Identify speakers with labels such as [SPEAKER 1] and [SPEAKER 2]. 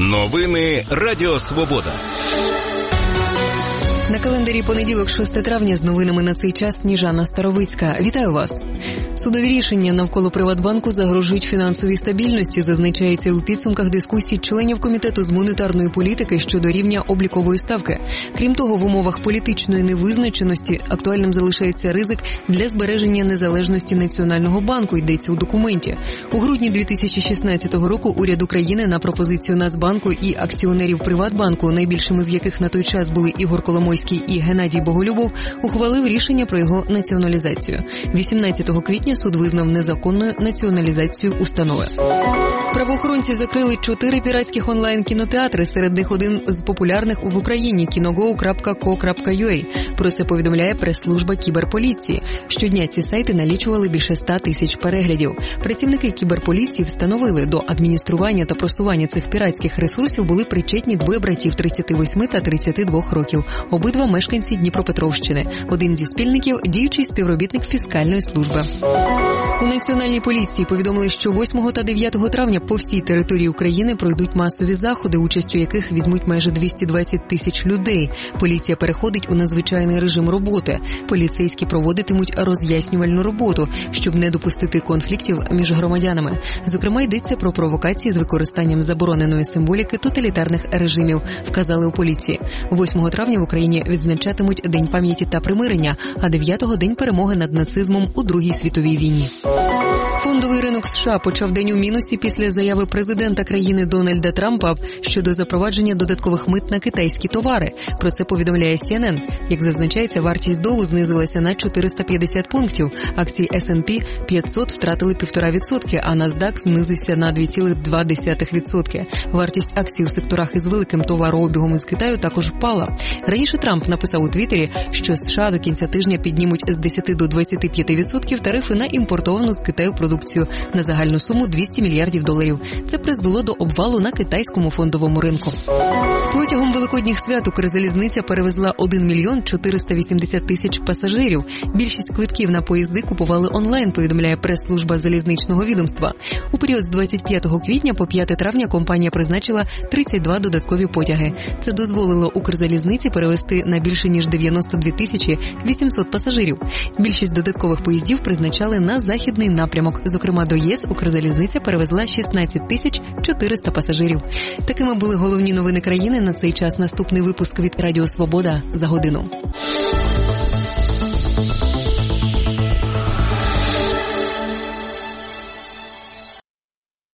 [SPEAKER 1] Новини Радіо Свобода.
[SPEAKER 2] На календарі понеділок, 6 травня, з новинами на цей час Сніжана Старовицька. Вітаю вас. Судові рішення навколо Приватбанку загрожують фінансовій стабільності, зазначається у підсумках дискусій членів Комітету з монетарної політики щодо рівня облікової ставки. Крім того, в умовах політичної невизначеності актуальним залишається ризик для збереження незалежності Національного банку, йдеться у документі. У грудні 2016 року уряд України на пропозицію Нацбанку і акціонерів Приватбанку, найбільшими з яких на той час були Ігор Коломойський і Геннадій Боголюбов, ухвалив рішення про його націоналізацію. 18 квітня суд визнав незаконною націоналізацію установи. Правоохоронці закрили 4 піратських онлайн-кінотеатри, серед них один з популярних в Україні – kinogo.co.ua. Про це повідомляє прес-служба кіберполіції. Щодня ці сайти налічували більше 100 тисяч переглядів. Працівники кіберполіції встановили, до адміністрування та просування цих піратських ресурсів були причетні двоє братів 38 та 32 років. Обидва мешканці Дніпропетровщини. Один зі спільників – діючий співробітник фіскальної служби. У Національній поліції повідомили, що 8 та 9 травня по всій території України пройдуть масові заходи, участю яких візьмуть майже 220 тисяч людей. Поліція переходить у надзвичайний режим роботи. Поліцейські проводитимуть роз'яснювальну роботу, щоб не допустити конфліктів між громадянами. Зокрема, йдеться про провокації з використанням забороненої символіки тоталітарних режимів, вказали у поліції. 8 травня в Україні відзначатимуть День пам'яті та примирення, а 9-го – День перемоги над нацизмом у Другій світовій війні. Фондовий ринок США почав день у мінусі після заяви президента країни Дональда Трампа щодо запровадження додаткових мит на китайські товари. Про це повідомляє CNN. Як зазначається, вартість Доу знизилася на 450 пунктів. Акції S&P 500 втратили 1,5%, а NASDAQ знизився на 2,2%. Вартість акцій у секторах із великим товарообігом із Китаю також впала. Раніше Трамп написав у Твіттері, що США до кінця тижня піднімуть з 10 до 25% тарифи на імпортовану з Китаю продукцію на загальну суму $200 мільярдів. Це призвело до обвалу на китайському фондовому ринку. Протягом великодніх свят Укрзалізниця перевезла 1 мільйон 480 тисяч пасажирів. Більшість квитків на поїзди купували онлайн, повідомляє прес-служба залізничного відомства. У період з 25 квітня по 5 травня компанія призначила 32 додаткові потяги. Це дозволило Укрзалізниці перевезти на більше ніж 92 тисячі 800 пасажирів. Більшість додаткових поїздів призначали на західний напрямок. Зокрема, до ЄС Укрзалізниця перевезла 16 тисяч 400 пасажирів. Такими були головні новини країни на цей час. Наступний випуск від Радіо Свобода за годину.